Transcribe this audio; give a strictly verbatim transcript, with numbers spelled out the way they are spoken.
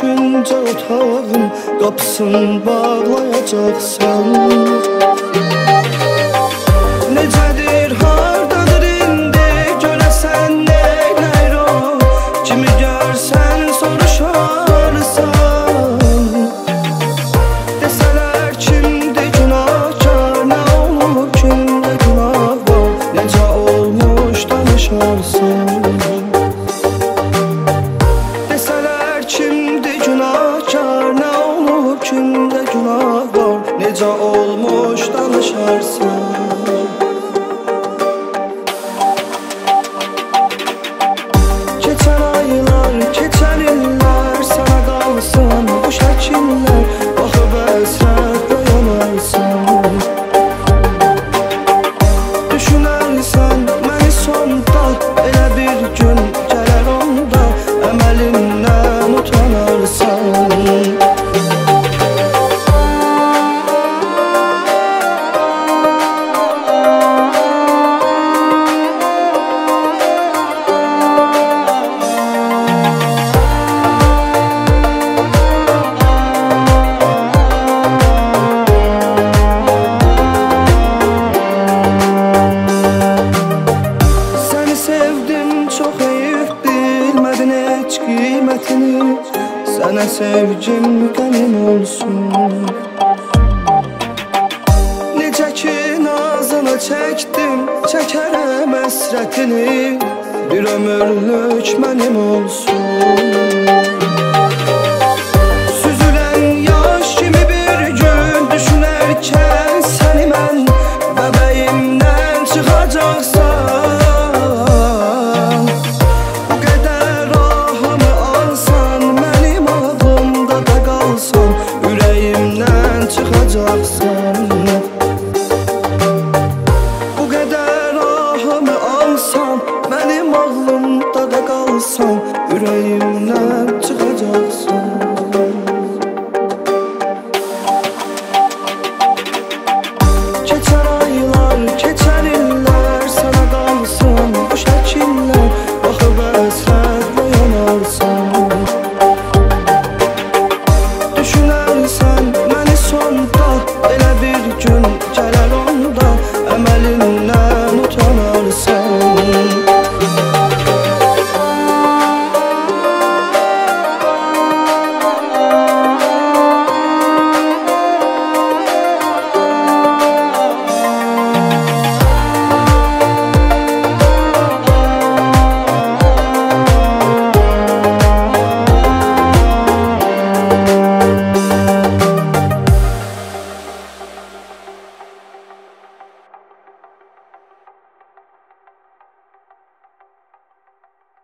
düşünce otağın kapısını bağlayacaksan. Necedir, hardadır indi, görəsən neyləyir o, kimi görsən soruşarsan. Desələr kimdir günahkar, nə olur kimdə günah var, necə olmuş danışarsan. Desələr kimdir günahkar, nə olur kimdə günah var, necə olmuş danışarsan. Keçən aylar, keçən illər sana qalsın bu şəkillər, baxıb əsrətlə yanarsan. Düşünərsən məni sonda, elə bir gün gələr onda əməlindən utanarsan. Çox heyif bilmədin heç qiymətini, sənə sevgim qənim olsun. Necə ki nazını çəkdim, çəkərəm əsrətini, bir ömürlük mənim olsun. Süzülən yaş kimi bir gün düşünərkən səni mən bəbəyimdən çıxacaqsan. Bu qədər ahımı alsan, mənim ağlımda da qalsan, ürəyim